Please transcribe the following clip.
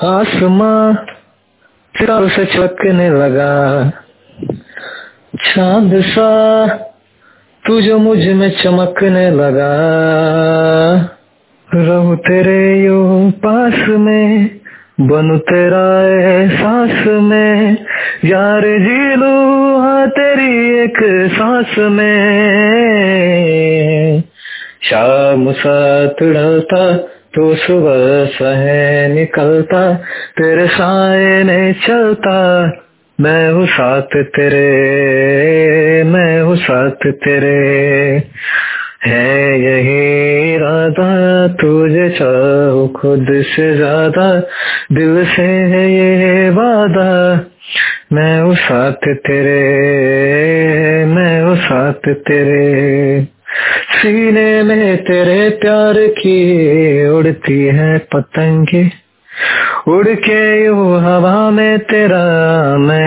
आसमां सितारों से चमकने लगा, चांद सा तू जो मुझ में चमकने लगा। रहूं तेरे यूं पास में, बनूं तेरा एहसास में, यार जी लूं हाँ तेरी एक सांस में। शाम साथ ढलता तो सुबह सा है निकलता, तेरे साए में चलता, मैं हूँ साथ तेरे, मैं हूँ साथ तेरे। है यही इरादा तुझे चाहूं खुद से ज्यादा, दिल से है ये वादा, मैं हूँ साथ तेरे, मैं हूँ साथ तेरे। सीने में तेरे प्यार की उड़ती है पतंगे, उड़ के यूं हवा में तेरा मैं